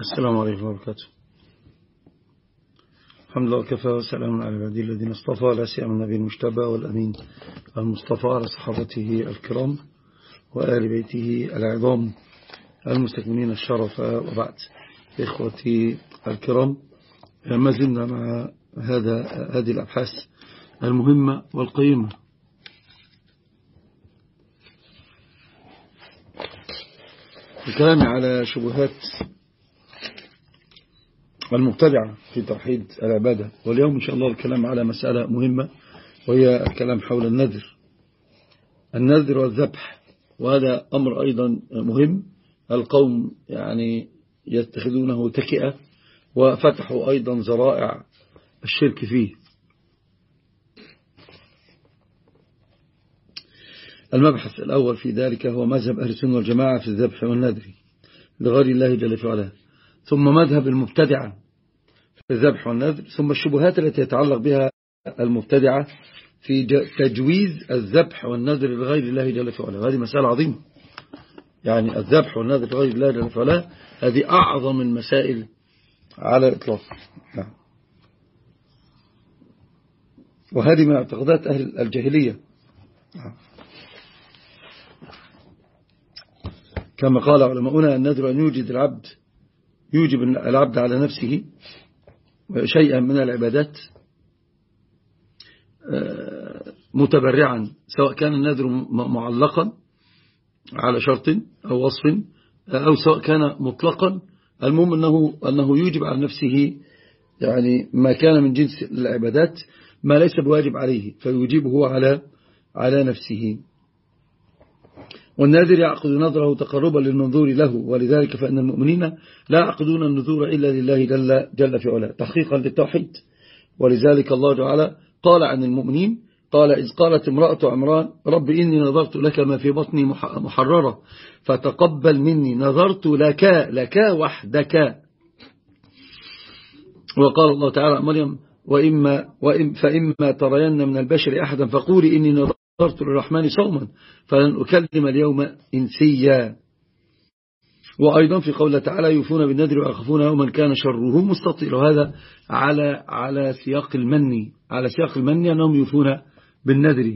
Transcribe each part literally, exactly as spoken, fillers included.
السلام عليكم ورحمة الله وبركاته. الحمد لله وكفى وسلام على عباده الذين اصطفى، لا سيما النبي المجتبى والأمين المصطفى، على صحابته الكرام وآل بيته العظام المستكملين الشرف، وبعد. إخوتي الكرام، ما زلنا مع هذا هذه الأبحاث المهمة والقيمة. الكلام على شبهات المبتدعة في توحيد العبادة، واليوم إن شاء الله الكلام على مسألة مهمة، وهي الكلام حول النذر النذر والذبح. وهذا أمر أيضا مهم. القوم يعني يتخذونه تكئة، وفتحوا أيضا ذرائع الشرك فيه. المبحث الأول في ذلك هو مذهب أهل السنة والجماعة في الذبح والنذر لغير الله جل وعلا، ثم مذهب المبتدعة في الذبح والنذر، ثم الشبهات التي يتعلق بها المبتدعة في تجويز الذبح والنذر لغير الله جل وعلا. وهذه مسألة عظيمة، يعني الذبح والنذر لغير الله جل وعلا هذه أعظم المسائل على الإطلاق. وهذه من اعتقادات أهل الجاهلية، كما قال علماؤنا: النذر أن يوجد العبد يوجب العبد على نفسه شيئا من العبادات متبرعا، سواء كان النذر معلقا على شرط أو وصف، أو سواء كان مطلقا. المهم أنه, أنه يوجب على نفسه يعني ما كان من جنس العبادات ما ليس بواجب عليه، فيوجبه على على نفسه. والناذر يعقد نذره تقربا للمنظور له، ولذلك فإن المؤمنين لا يعقدون النذور إلا لله جل, جل في علاه تحقيقا للتوحيد. ولذلك الله تعالى قال عن المؤمنين: قال إذ قالت امرأة عمران رب إني نظرت لك ما في بطني محررة فتقبل مني، نظرت لك لك وحدك. وقال الله تعالى مريم: وإما وإن فإما ترين من البشر أحدا فقولي إني نظرت للرحمن صوما فلن أكلم اليوم إنسيا. وأيضا في قوله تعالى: يوفون بالنذر ويخافون يوما كان شره مستطير. وهذا على على سياق المني على سياق المني أنهم يوفون بالنذر.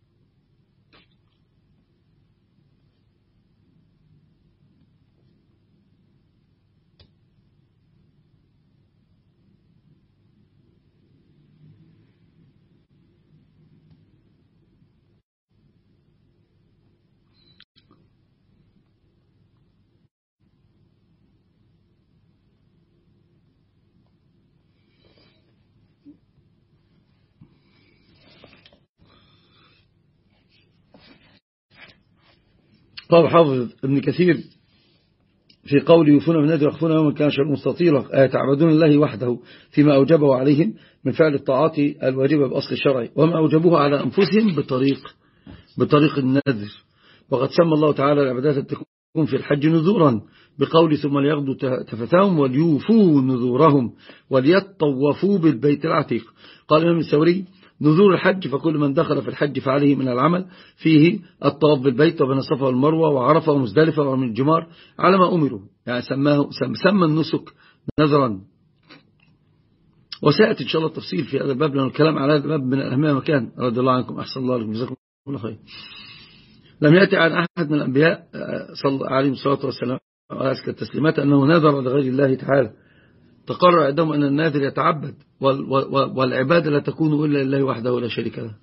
قال حافظ ابن كثير في قول يوفون بالنذر ويخافون يوما كان شره مستطيرا: تعبدون الله وحده فيما أوجبه عليهم من فعل الطاعات الواجبة بأصل الشرع، وما أوجبوه على أنفسهم بطريق بطريق النذر. وقد سمى الله تعالى العبادات تكون في الحج نذورا بقول: ثم ليغضوا تفتهم وليوفوا نذورهم وليطوفوا بالبيت العتيق. قال الإمام الثوري: نذور الحج فكل من دخل في الحج فعليه من العمل فيه الطواف بالبيت وبين الصفا والمروة وعرفة ومزدلفة ومن الجمار على ما أمروا، يعني سماه سمى النسك نذرا. وسيأتي إن شاء الله التفصيل في هذا الباب، لأن الكلام على هذا الباب من الأهمية مكان. رضي الله عنكم، أحسن الله لكم، جزاكم الله خير. لم يأتي عن أحد من الأنبياء صلى عليه الصلاة والسلام وأزكى التسليمات أنه نذر لغير الله تعالى. تقرر عندهم أن الناذر يتعبد، والعبادة لا تكون إلا لله وحده ولا شريك له.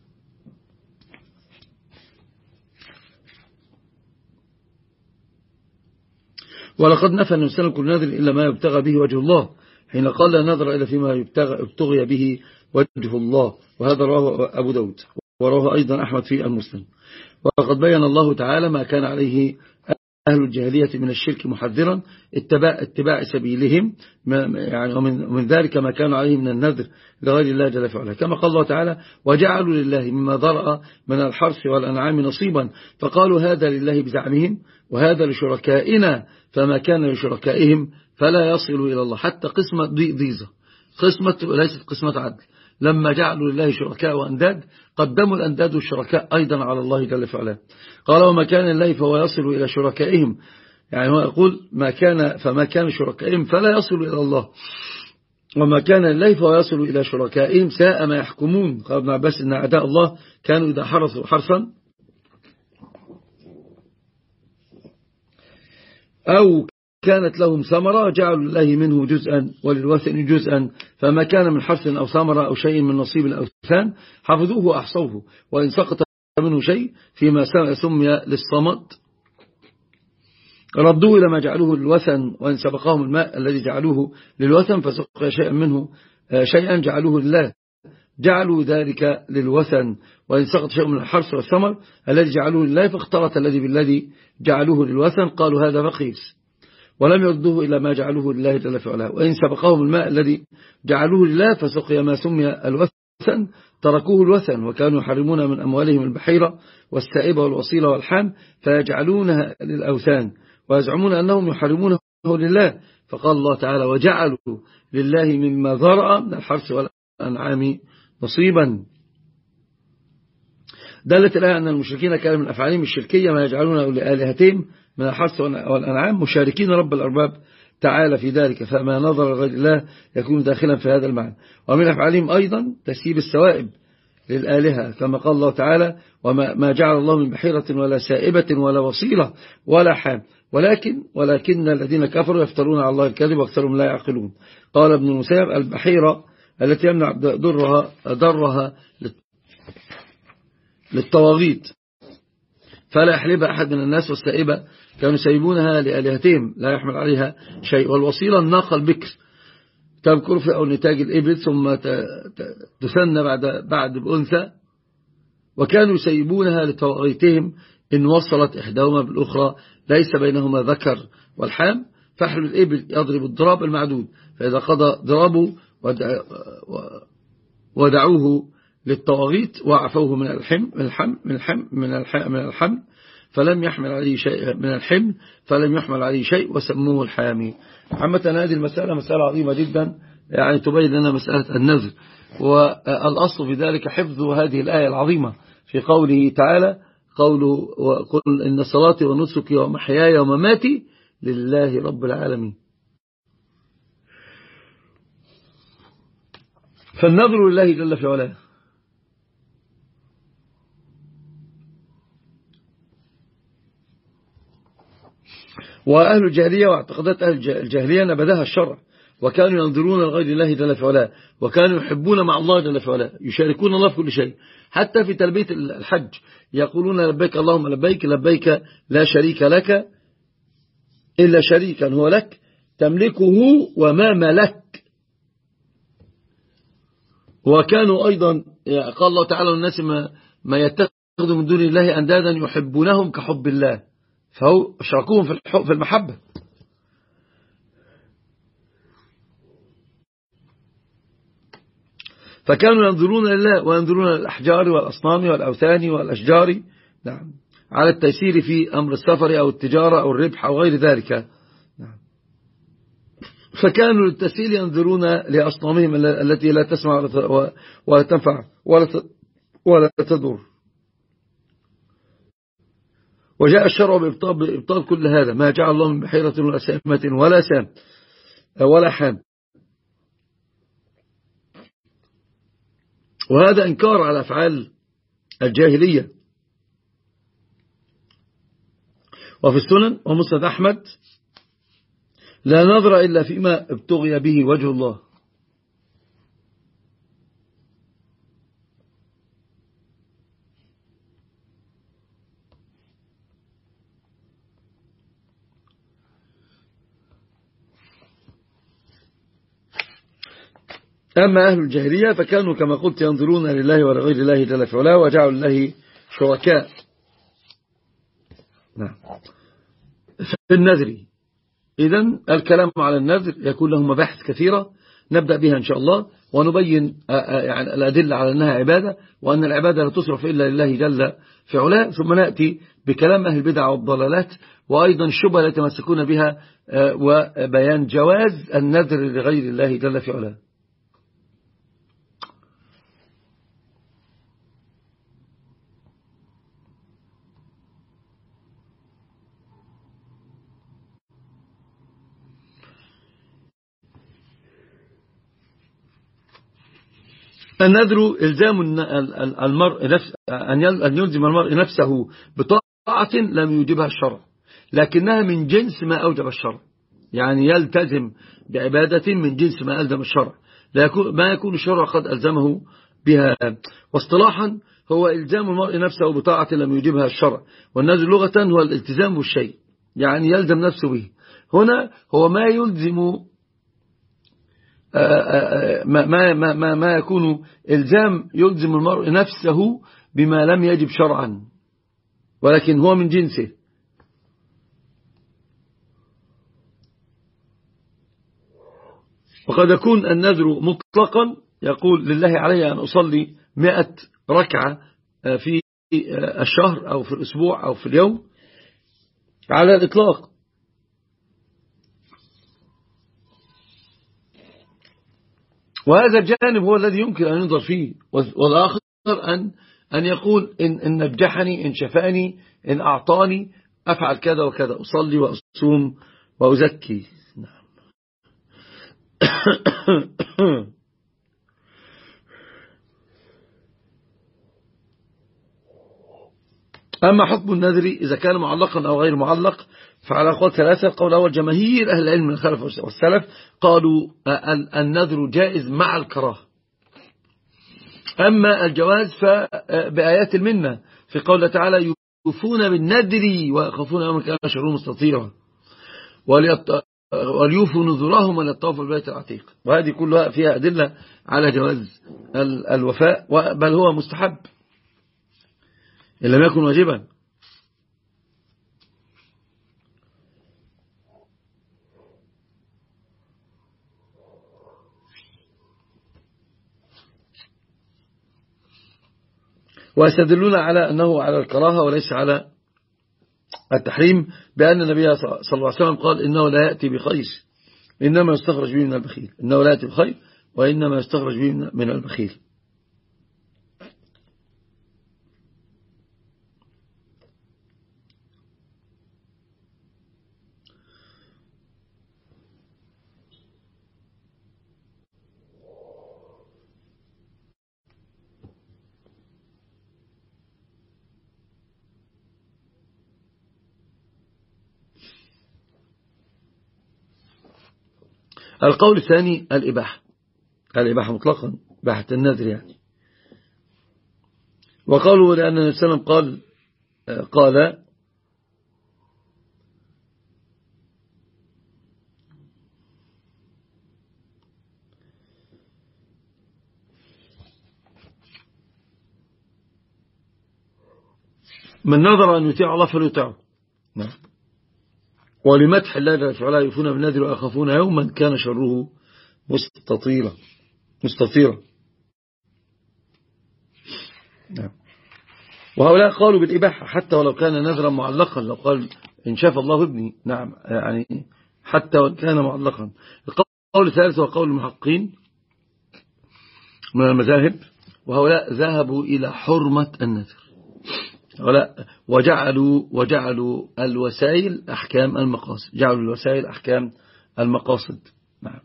ولقد نفى النبي صلى الله عليه وسلم كل ناذر إلا ما يبتغى به وجه الله، حين قال لا نذر إلا فيما يبتغى به وجه الله. وهذا رواه أبو داود، ورواه أيضا أحمد في المسلم. وقد بين الله تعالى ما كان عليه أهل الجاهلية من الشرك محذرا اتباع, اتباع سبيلهم، يعني ومن ذلك ما كان عليه من النذر لغير الله جل وعلا، كما قال الله تعالى: وجعلوا لله مما ذرأ من الحرث والأنعام نصيبا فقالوا هذا لله بزعمهم وهذا لشركائنا فما كان لشركائهم فلا يصل إلى الله. حتى قسمة ضيزة، قسمة ليست قسمة عدل. لما جعلوا لله شركاء وأنداد قدموا الأنداد والشركاء أيضا على الله جل وعلا. قال: وما كان لله فهو يصل إلى شركائهم يعني هو يقول ما كان فما كان شركائهم فلا يصل إلى الله، وما كان لله فهو يصل إلى شركائهم ساء ما يحكمون. قال ابن عباس إن أعداء الله كانوا إذا حرثوا حرثا أو كانت لهم ثمرة جعلوا لله منه جزءا وللوثن جزءا، فما كان من حرث أو ثمرة أو شيء من نصيب الأوثان حفظوه وأحصوه، وإن سقط منه شيء فيما سمي للصمد ردوه إلى ما جعلوه للوثن، وإن سبقهم الماء الذي جعلوه للوثن فسقي شيئا منه شيئا جعلوه لله جعلوا ذلك للوثن، وإن سقط شيء من الحرث والثمر الذي جعلوه لله فاختلط الذي بالذي جعلوه للوثن قالوا هذا رخيص، ولم يردوه إلى ما جعلوه لله جل في علاه. وإن سبقهم الماء الذي جعلوه لله فسقي ما سمي الوثن تركوه الوثن، وكانوا يحرمون من أموالهم البحيرة والسائبة والوصيلة والحام فيجعلونها للأوثان ويزعمون أنهم يحرمونه لله، فقال الله تعالى وجعلوا لله مما ذرأ من الحرث والأنعام نصيبا. دلت الآية أن المشركين كانوا من أفعالهم الشركية ما يجعلونه لآلهتهم من الحرث والأنعام مشاركين رب الأرباب تعالى في ذلك، فما نظر غير الله يكون داخلا في هذا المعنى. ومن أفعالهم أيضا تسييب السوائب للآلهة كما قال الله تعالى وما ما جعل الله من بحيرة ولا سائبة ولا وصيلة ولا حام ولكن ولكن الذين كفروا يفترون على الله الكذب واكثرهم لا يعقلون. قال ابن المسيب البحيرة التي يمنع ضرها ضرها للطواغيت فلا يحلبها أحد من الناس، والسائبة كانوا سيبونها لآلهتهم لا يحمل عليها شيء، والوصيلة الناقة البكر تبكر في أو نتاج الإبل ثم تثنى بعد بعد بأنثى، وكانوا يسيبونها لطواغيتهم إن وصلت إحداهما بالأخرى ليس بينهما ذكر، والحام فحل الإبل يضرب الضراب المعدود، فإذا قضى ضرابه ودعوه للطواغيت وعفوه من الحم من الحم من الحم من الحم من الحم فلم يحمل عليه شيء من الحمل فلم يحمل عليه شيء وسموه الحامي. عامة هذه المسألة مسألة عظيمة جدا، يعني تبين لنا مسألة النذر، والأصل في ذلك حفظ هذه الآية العظيمة في قوله تعالى قوله وقل إن صلاتي ونسكي ومحياي ومماتي لله رب العالمين. فالنذر لله جل في علاه. وأهل الجاهلية واعتقادات أهل الجاهلية نبذها الشرع، وكانوا ينظرون لغير الله جل في علاه، وكانوا يحبون مع الله جل في علاه، يشاركون الله في كل شيء، حتى في تلبية الحج يقولون لبيك اللهم لبيك لبيك لا شريك لك إلا شريكا هو لك تملكه وما ملك. وكانوا أيضا قال الله تعالى الناس ما, ما يتخذوا من دون الله أندادا يحبونهم كحب الله، فهو شاركوهم في المحبة. فكانوا ينظرون لله وينظرون للأحجار والأصنام والأوثان والأشجار نعم على التيسير في أمر السفر أو التجارة أو الربح أو غير ذلك نعم. فكانوا للتسهيل ينظرون لأصنامهم التي لا تسمع ولا تنفع ولا تضر، وجاء الشرع بإبطال, بإبطال كل هذا، ما جعل الله من بحيرة ولا سائمة ولا سام ولا حام، وهذا إنكار على أفعال الجاهلية. وفي السنن ومسند أحمد لا نظر إلا فيما ابتغي به وجه الله. أما أهل الجاهلية فكانوا كما قلت ينظرون لله ولغير الله جل في علاه وجعلوا الله شركاء نعم في النذر. إذن الكلام على النذر يكون له مباحث كثيرة نبدأ بها إن شاء الله، ونبين يعني الأدلة على أنها عبادة، وأن العبادة لا تصرف إلا لله جل في علاه، ثم نأتي بكلام أهل البدع والضلالات، وأيضا الشبهة التي يتمسكون بها، وبيان جواز النذر لغير الله جل في علاه. النذر إلزام المرء نفس أن يلزم المرء نفسه بطاعة لم يوجبها الشرع، لكنها من جنس ما أوجب الشرع، يعني يلتزم بعبادة من جنس ما ألزم الشرع، ما يكون الشرع قد ألزمه بها. واصطلاحا هو إلزام المرء نفسه بطاعة لم يوجبها الشرع، والنذر لغة هو الالتزام بالشيء، يعني يلزم نفسه به. هنا هو ما يلزم ما, ما, ما, ما, ما يكون إلزام يلزم المرء نفسه بما لم يجب شرعا، ولكن هو من جنسه. وقد يكون النذر مطلقا، يقول لله علي أن أصلي مئة ركعة في الشهر أو في الأسبوع أو في اليوم على الإطلاق. وهذا الجانب هو الذي يمكن أن ينظر فيه، والآخر أن أن يقول إن, إن نجحني، إن شفاني، إن أعطاني أفعل كذا وكذا، أصلي وأصوم وأزكي. أما حكم النذر إذا كان معلقا أو غير معلق فعلى أقوال ثلاثة. القول الأول جماهير أهل العلم من الخلف والسلف قالوا النذر جائز مع الكراهة. أما الجواز فبآيات المنة في قوله تعالى يوفون بالنذر ويخافون يوما كان شره مستطيرا وليوفوا نذورهم وليطوفوا بالبيت العتيق. وهذه كلها فيها أدلة على جواز الوفاء، بل هو مستحب إن لم يكن واجبا. ويستدلون على أنه على الكراهة وليس على التحريم، بأن النبي صلى الله عليه وسلم قال إنه لا يأتي بخير إنما يستخرج به من البخيل، إنه لا يأتي بخير وإنما يستخرج به من البخيل. القول الثاني الإباحة، الإباحة مطلقا، إباحة النذر يعني. وقالوا لأن النبي صلى الله عليه وسلم قال قال من نظر أن يطيع الله فليطيعه. نعم. ولمدح الله جل وعلا يوفون بالنذر ويخافون يوما كان شره مستطيرا مستطيرا. نعم. وهؤلاء قالوا بالإباحة حتى ولو كان نذرا معلقا، لو قال إن شاف الله ابني، نعم، يعني حتى ولو كان معلقا. القول الثالث وقول المحققين من المذاهب، وهؤلاء ذهبوا إلى حرمة النذر، وجعلوا وجعلوا الوسائل أحكام المقاصد، جعلوا الوسائل أحكام المقاصد. نعم.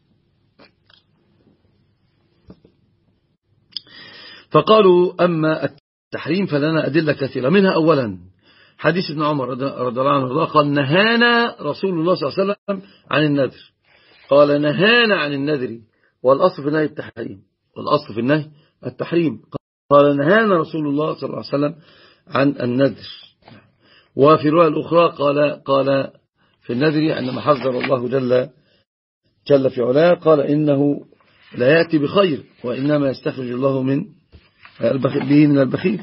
فقالوا أما التحريم فلنا أدلة كثيرة، منها أولا حديث ابن عمر رضي الله عنه قال نهانا رسول الله صلى الله عليه وسلم عن النذر، قال نهانا عن النذر والأصل في النهي التحريم، والأصل في النهي التحريم. قال نهانا رسول الله صلى الله عليه وسلم عن النذر. وفي الرواية الأخرى قال قال في النذر عندما حذر الله جل جل في علاه قال إنه لا يأتي بخير وإنما يستخرج الله من به من البخيل،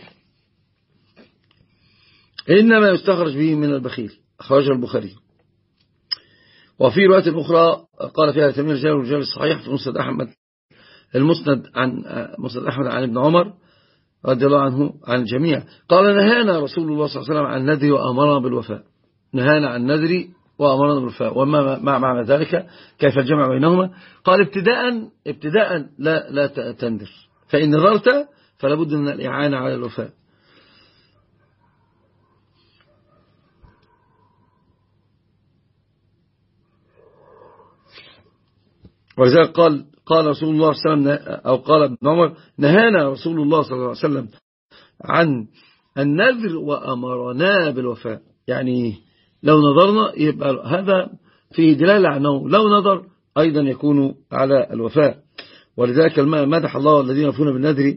إنما يستخرج به من البخيل، أخرجه البخاري. وفي رواية أخرى قال فيها ثمانية رجال ورجال الصحيح في مسند أحمد، المسند عن مسند أحمد عن ابن عمر رضي الله عنه عن الجميع قال نهانا رسول الله صلى الله عليه وسلم عن النذر وأمرنا بالوفاء، نهانا عن النذر وأمرنا بالوفاء. وما معنى ذلك؟ كيف الجمع بينهما؟ قال ابتداء ابتداء لا لا تنذر، فإن نذرت فلا بد من الإعانة على الوفاء. ولذلك قال قال رسول الله صلى الله عليه وسلم، أو قال ابن عمر: نهانا رسول الله صلى الله عليه وسلم عن النذر وأمرنا بالوفاء. يعني لو نظرنا يبقى هذا فيه دلالة على أنه لو نظر أيضا يكون على الوفاء. ولذلك مدح الله الذين يوفون بالنذر،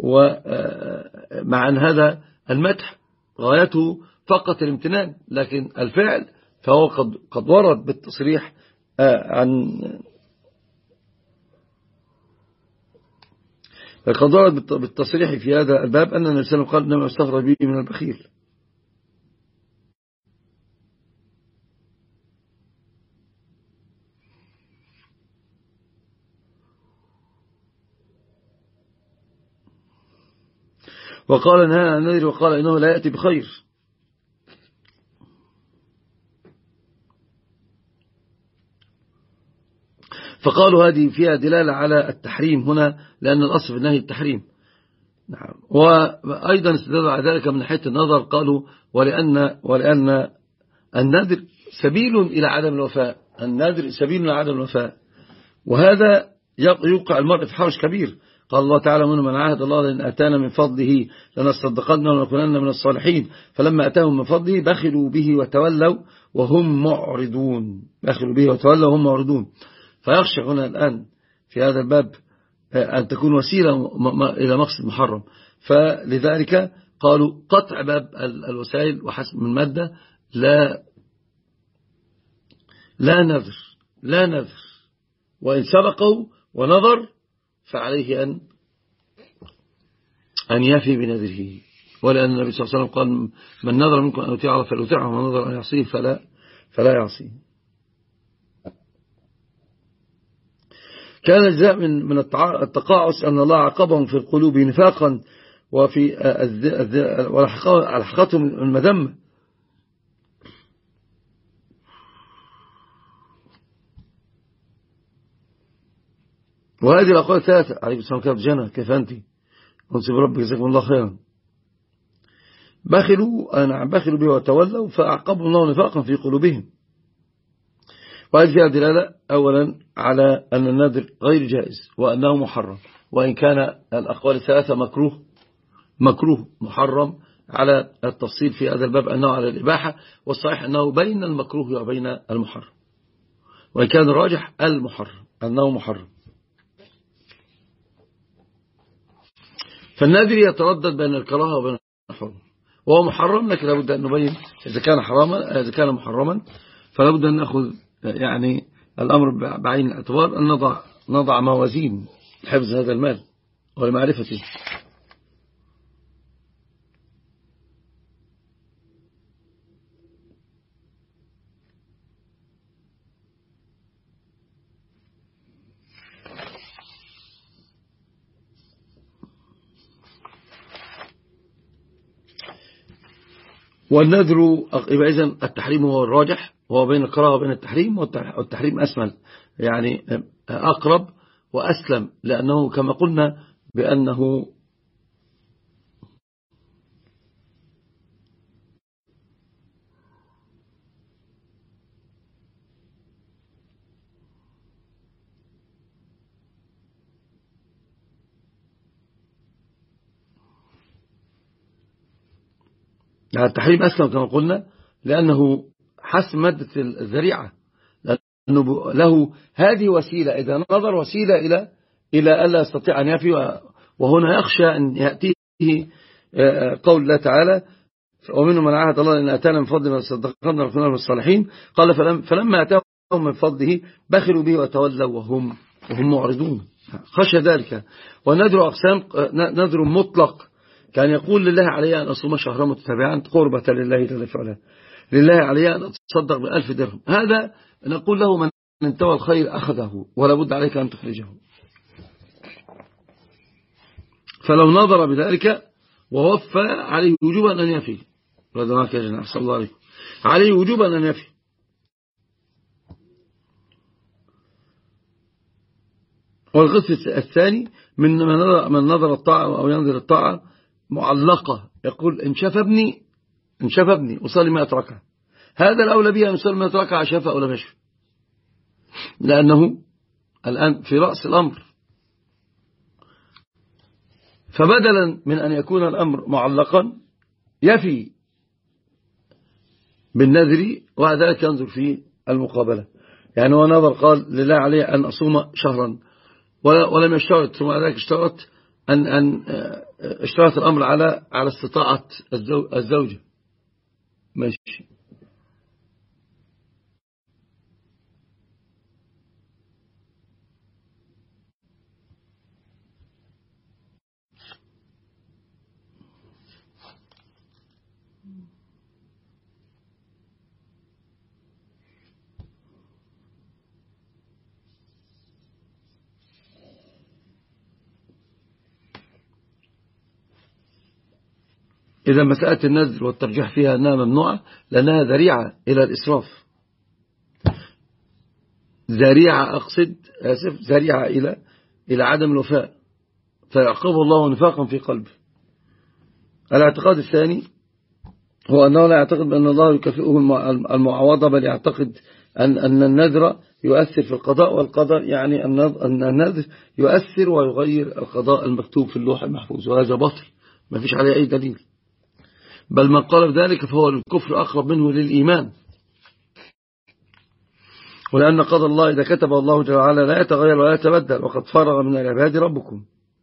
ومع أن هذا المدح غايته فقط الامتنان، لكن الفعل فهو قد قد ورد بالتصريح عن قد ورد بالتصريح في هذا الباب أن النبي صلى الله عليه وسلم قال: إنما يستخرج به من البخيل. وقال: نهى عن النذر وقال إنه لا يأتي بخير. فقالوا هذه فيها دلالة على التحريم هنا، لأن الأصل في النهي التحريم. نعم. وأيضا استدلوا على ذلك من ناحية النظر، قالوا: ولأن, ولأن النذر سبيل إلى عدم الوفاء، النذر سبيل إلى عدم الوفاء، وهذا يوقع المرء في حرج كبير. قال الله تعالى: من من عاهد الله لأن أتانا من فضله لنصدقن ونكونن من الصالحين، فلما أتاهم من فضله بخلوا به وتولوا وهم معرضون. بخلوا به وتولوا وهم معرضون. فيخشى هنا الآن في هذا الباب أن تكون وسيلة إلى مقصد محرم، فلذلك قالوا قطع باب الوسائل وحسب من مادة لا لا نذر لا نذر وإن سبقوا ونظر فعليه أن أن يفي بنذره. ولأن النبي صلى الله عليه وسلم قال: من نذر منكم أن يطيع فليطيعه، ومن نذر أن يعصيه فلا فلا يعصيه. كان الجزاء من من التقاعس أن الله عاقبهم في القلوب نفاقا وفي ولحقتهم المذمة. وهذه الأقوال ثلاثة. عليكم السلام كيف جنى كيف أنت ونسيب ربك جزاكم الله خيرا. بخلوا أنا بخلوا به وتولوا فأعقبهم الله نفاقا في قلوبهم. وهذه فيها دلالة أولا على أن النذر غير جائز وأنه محرم، وإن كان الأقوال الثلاثة مكروه مكروه محرم على التفصيل في هذا الباب أنه على الإباحة، والصحيح أنه بين المكروه وبين المحرم، وإن كان الراجح المحرم أنه محرم. فالنذر يتردد بين الكراهة وبين الحرم، وهو محرم، لكن لابد أن نبين إذا كان حراما إذا كان محرما، فلابد أن نأخذ يعني الأمر بعين الاعتبار، أن نضع نضع موازين لحفظ هذا المال ولمعرفته. والنذر يبقى إذن التحريم هو الراجح، وهو بين الكراهة وبين التحريم، والتحريم أسمل يعني أقرب وأسلم، لأنه كما قلنا بأنه يعني التحريم أسلم كما قلنا، لأنه حسم مادة الذريعة، لأنه له هذه وسيلة، إذا نظر وسيلة إلى إلى ألا يستطيع أن يفي، وهنا يخشى أن يأتيه قول الله تعالى: ومنهم من عاهد الله إن أتانا من فضله صدقنا ونكون من الصالحين. قال فلم فلما أتاهم من فضله بخلوا به وتولوا وهم وهم معرضون، خشى ذلك. والنذر أقسام: نذر مطلق كان يقول لله علي أن أصوم شهرا متتابعا قربة لله جل وعلا، لله علي أن أتصدق بألف درهم، هذا نقول له من انتوى الخير أخذه ولا بد عليك أن تخرجه. فلو نظر بذلك ووفى عليه وجوبا أن يفي، رضوانك يا جناح صلى الله عليه عليه وجوبا أن يفي. والقسم الثاني من من نظر الطاعة أو ينظر الطاعة معلقة، يقول إن شاف ابني إن شاف ابني أصلي مائة ركعة، هذا الأولى بها أن يصلي مائة ركعة شاف أو لم يشف، لأنه الآن في رأس الأمر. فبدلا من أن يكون الأمر معلقا يفي بالنذر وبعد ذلك ينظر في المقابلة. يعني هو نظر قال لله عليه أن أصوم شهرا ولم يشترط، ثم بعد ذلك اشترط أن أن اشترط الأمر على على استطاعة الزوجة. ماشي. إذا مسألة النذر والترجيح فيها أنها ممنوعة لأنها ذريعة إلى الإسراف، ذريعة أقصد أسف ذريعة إلى إلى عدم الوفاء، فيعقب الله نفاقا في قلبه. الاعتقاد الثاني هو أنه لا يعتقد بأن الله يكافئه المعاوضة، بل يعتقد أن أن النذر يؤثر في القضاء، والقدر يعني أن النذر يؤثر ويغير القضاء المكتوب في اللوح المحفوظ، وهذا باطل ما فيش عليه أي دليل. بل من قال بذلك فهو الكفر أقرب منه للإيمان، ولأن قضى الله إذا كتب الله جل وعلا لا يتغير ولا يتبدل، وقد فرغ من العباد ربكم.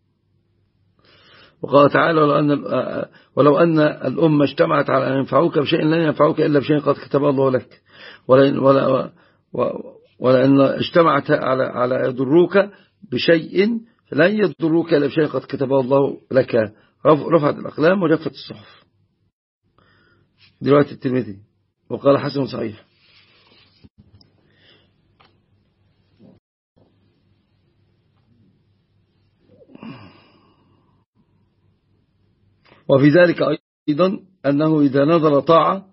وقال تعالى ولو أن, ولو أن الأمة اجتمعت على أن ينفعوك بشيء لن ينفعوك إلا بشيء قد كتب الله لك، ولأن, ولا ولأن اجتمعت على على يضروك بشيء لن يضروك إلا بشيء قد كتبه الله لك. رفعت الأقلام وجفت الصحف. دي رواية الترمذي وقال حسن صحيح. وفي ذلك أيضا أنه إذا نظر طاعة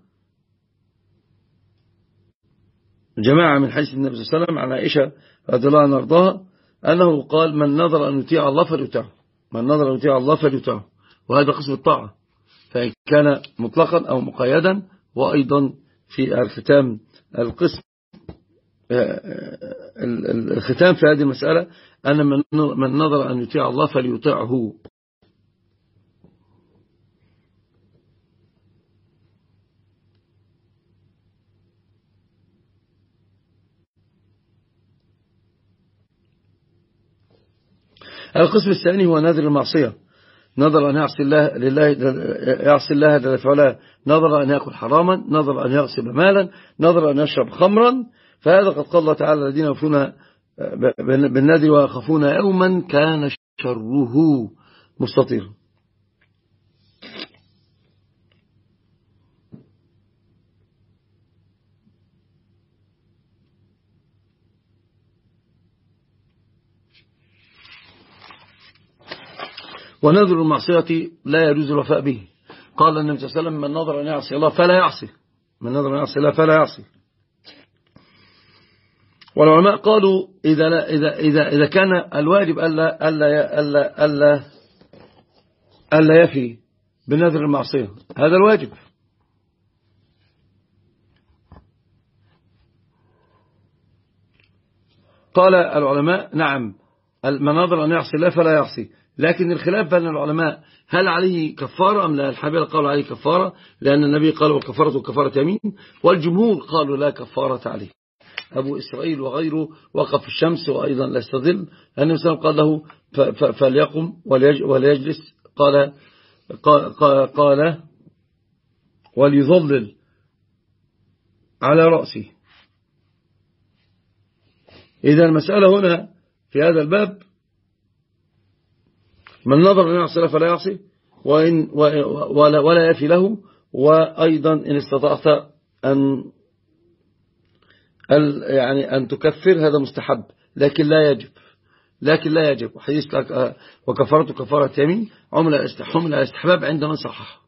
جماعة من حديث النبي صلى الله عليه وسلم عن عائشة رضي الله عنها وارضاها أنه قال من نظر أن يطيع الله فليطيعه، من نظر أن يطيع الله فليطيعه. وهذا قسم الطاعة، فإن كان مطلقا أو مقيدا. وأيضا في الختام القسم الختام في هذه المسألة أن من نظر أن يطيع الله فليطيعه. القسم الثاني هو نذر المعصية، نظر أن يعصي الله لله يعصي الله جل وعلا، نظر أن يأكل حراما، نظر أن يغصب مالا، نظر أن يشرب خمرا. فهذا قد قال الله تعالى الذين يوفون بالنذر ويخافون يوما كان شره مستطيرا. ونذر المعصية لا يجوز الوفاء به. قال النبي صلى الله عليه وسلم من نظر أن يعصي الله فلا يعصي، من نظر أن يعصي الله فلا يعصي. والعلماء قالوا إذا لا إذا إذا إذا كان الواجب ألا ألا ألا ألا ألا يفي بنذر المعصية، هذا الواجب. قال العلماء نعم من نظر أن يعصي الله فلا يعصي، لكن الخلاف بين العلماء هل عليه كفارة أم لا. الحنابلة قالوا عليه كفارة لأن النبي قال وكفارة كفارة يمين، والجمهور قالوا لا كفارة عليه. أبو إسرائيل وغيره وقف في الشمس وأيضا لا يستظل، النبي صلى الله عليه وسلم قال له فليقم وليجلس، قال قال, قال وليظلل على رأسه. إذا المسألة هنا في هذا الباب من نظر أن يعصي فلا يعصي وإن ولا, ولا يفي له. وأيضا إن استطعت أن يعني أن تكفر هذا مستحب لكن لا يجب، لكن لا يجب. حديث وكفارة كفارة يمين عمل الاستحباب عند من صحح.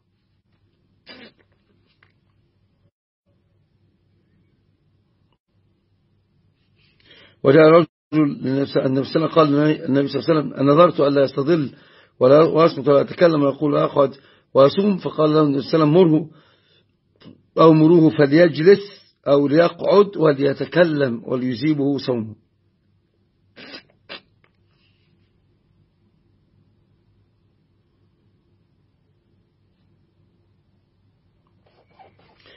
وجاء رجل النبي صلى الله عليه وسلم قال النبي صلى الله عليه وسلم نظرت ألا يستظل ولا يصمت ولا يتكلم ويقول أقعد ويصوم، فقال له النبي صلى الله عليه وسلم مره أو مروه فليجلس أو ليقعد وليتكلم وليجيبه صومه.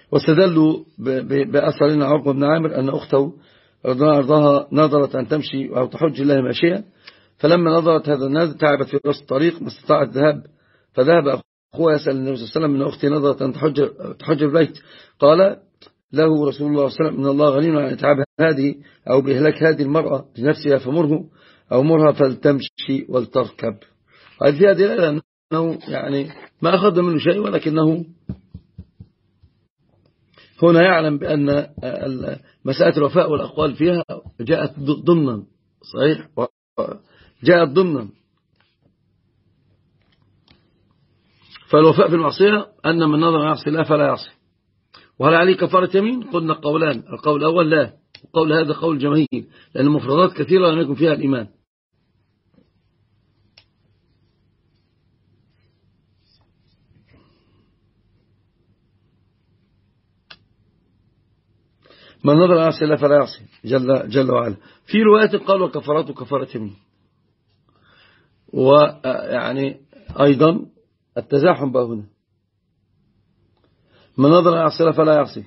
واستدلوا بأثر عقبة بن عامر أن أخته رضي الله عنها نظرت أن تمشي أو تحج الله ماشية، فلما نظرت هذا الناس تعبت في رأس الطريق ما استطاعت الذهاب، فذهب أخوها يسأل النبي صلى الله عليه وسلم من أختي نظرت أن تحج, تحج البيت، قال له رسول الله صلى الله عليه وسلم إن الله غني عن إتعاب هذه أو بإهلاك هذه المرأة لنفسها فمره أو مرها فلتمشي ولتركب. هذه فيها دلالة أنه يعني ما أخذ منه شيء، ولكنه هنا يعلم بأن مسألة الوفاء والأقوال فيها جاءت ضمنا، صحيح جاءت ضمنا. فالوفاء في المعصية أن من نظر يعصي الله فلا يعصي. وهل عليه كفارة يمين؟ قلنا قولان، القول الأول لا، القول هذا قول الجماهير لأن المفردات كثيرة لم يكن فيها الإيمان. من نظر يعصي الله فلا يعصي جل, جل وعلا. في روايات قالوا كفارته كفارة يمين. ويعني أيضا التزاحم بقى هنا، من نظر يعصي الله فلا يعصي.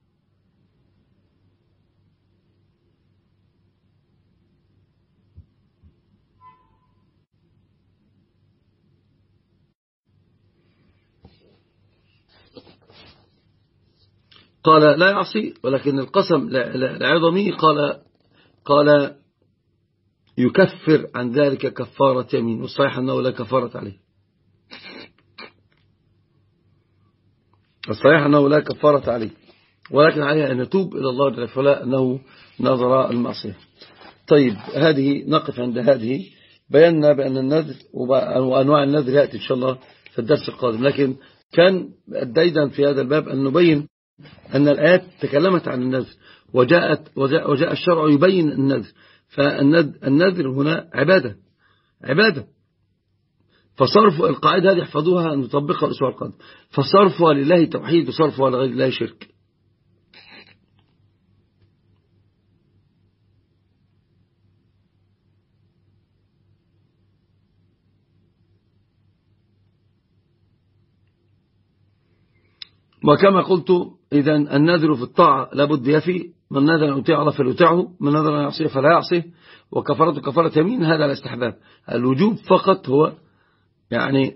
قال لا يعصي، ولكن القسم لعظمه قال قال يكفر عن ذلك كفارة يمين، والصحيح أنه لا كفارة عليه. الصحيح أنه لا كفارة عليه، ولكن عليه أن يتوب إلى الله جل وعلا أنه نظر المعصية. طيب هذه نقف عند هذه. بينا بأن النذر وأنواع النذر يأتي إن شاء الله في الدرس القادم، لكن كان الديدن في هذا الباب أن نبين أن الآيات تكلمت عن النذر، وجاءت وجاء, وجاء الشرع يبين النذر. فالنذر هنا عبادة عبادة فصرف القاعدة هذه احفظوها نطبقها الأسبوع القادم. فصرفها لله توحيد وصرفها لغير الله شرك. وكما قلت إذن النذر في الطاعة لابد يفي، من نذر أن يطيع الله فليطيعه، من نذر أن يعصيه فلا يعصيه. وكفرته كفارة يمين، هذا الاستحباب. الوجوب فقط هو يعني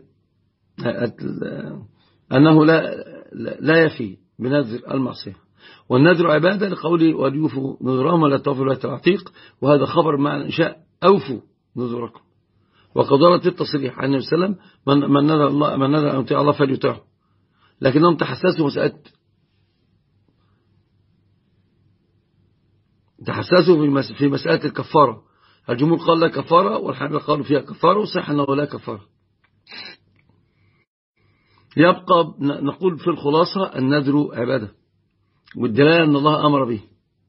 أنه لا لا يفي بنذر المعصية. والنذر عبادة لقوله وليوفوا نذرهم ولا توفوا ولا تعتيق، وهذا خبر معنى إنشاء أوفوا نذركم. وقد ورد التصريح عن النبي صلى الله عليه وسلم من نذر الله من نذر أن يطيع الله فليطيعه، لكنهم تحسسوا مسألة تحسسوا في مسألة الكفارة. الجمهور قال لا كفارة، والحنابلة قالوا فيها كفارة، وصح أنه لا كفارة. يبقى نقول في الخلاصة النذر عبادة، والدلالة أن الله أمر به.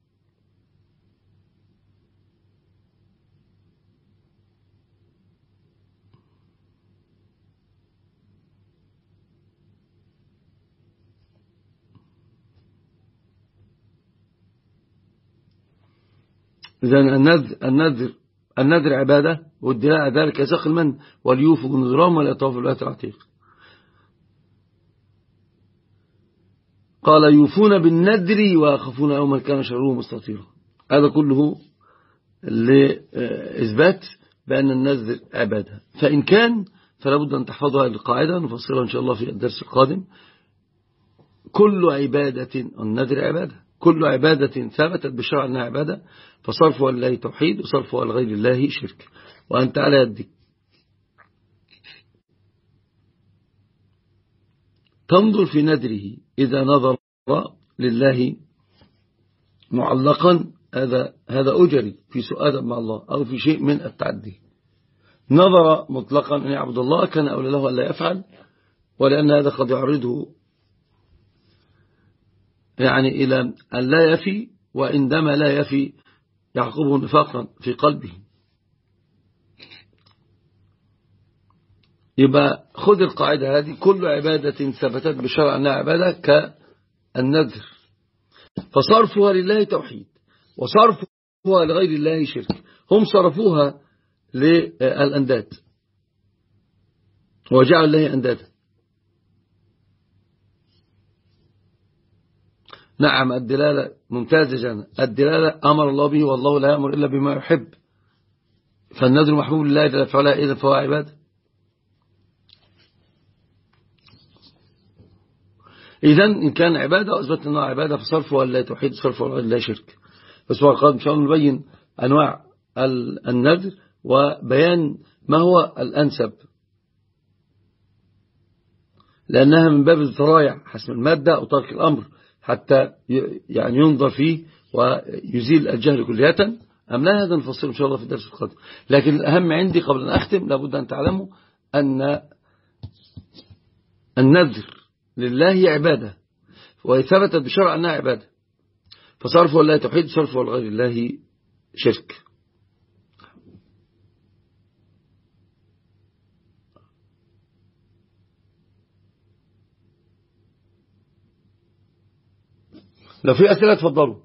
إذن النذر النذر النذر عبادة، والدلالة على ذلك يساق المن وليوفوا نذرهم ولا يطوفوا ولا تعتيق. قال يوفون بالنذر ويخافون يوما كان شره مستطيرا. هذا كله لإثبات بأن النذر عبادة. فإن كان فلا بد أن تحفظها القاعدة، نفصلها إن شاء الله في الدرس القادم. كل عبادة النذر عبادة، كل عبادة ثبتت بالشرع أنها عبادة، فصرفها لله توحيد وصرفها لغير الله شرك. وأنت على يدك تنظر في نذره، إذا نظر لله معلقا هذا هذا أجري في سؤال مع الله أو في شيء من التعدي. نظر مطلقا أن يعبد الله كان أولى له أن لا يفعل، ولأن هذا قد يعرضه يعني إلى أن لا يفي، وعندما لا يفي يعقبه نفاقا في قلبه. يبقى خذ القاعدة هذه، كل عبادة ثبتت بشرع أنها عبادة كالنذر، فصرفها لله توحيد وصرفها لغير الله شرك. هم صرفوها للأنداد وجعل الله أندادا. نعم الدلالة ممتازة جانا. الدلالة أمر الله به والله لا يأمر إلا بما يحب، فالنذر محبوب لله جل وعلا إذا فهو عبادة. إذن إن كان عبادة أثبت أنه عبادة فصرفه لا توحيد، صرفه لا شرك. بس هو قال إن شاء الله نبين أنواع النذر وبيان ما هو الأنسب، لأنها من باب الذرايع حسب المادة أو ترك الأمر حتى يعني ينظر فيه ويزيل الجهل كلية أم لا. هذا نفصل إن شاء الله في الدرس القادم. لكن الأهم عندي قبل أن أختم لابد أن تعلموا أن النذر لله عبادة وثبتت بشرع أنها عبادة، فصرفه لله توحيد، صرفه لغير الله شرك. لو في أسئلة تفضلوا.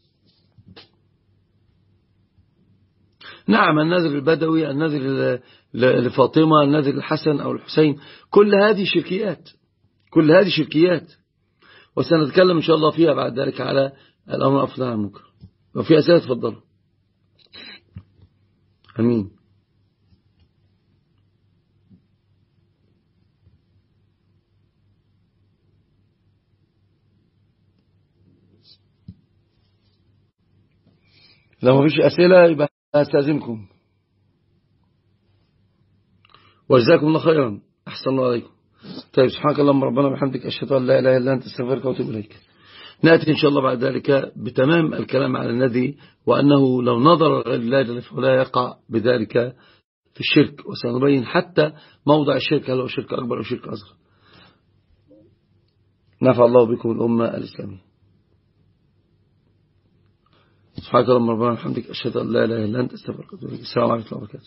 نعم النذر البدوي، النذر لفاطمة، النذر الحسن أو الحسين، كل هذه شركيات، كل هذه شركيات، وسنتكلم إن شاء الله فيها بعد ذلك على الأمر أفضل عن المنكر. لو في أسئلة تفضلوا. أمين. لو ما فيش أسئلة يبقى أستاذنكم، وجزاكم الله خيرا، أحسن الله عليكم. طيب سبحانك اللهم ربنا وبحمدك أشهد أن لا إله إلا أنت أستغفرك وأتوب إليك. نأتي إن شاء الله بعد ذلك بتمام الكلام على النذر، وأنه لو نظر غير الله جل وعلا لا يقع بذلك في الشرك، وسنبين حتى موضع الشرك هل هو شرك أكبر أو شرك أصغر. نفع الله بكم الأمة الإسلامية. سبحانك اللهم ربنا وبحمدك أشهد أن لا إله إلا أنت أستغفرك وأتوب إليك. السلام عليكم ورحمة الله وبركاته.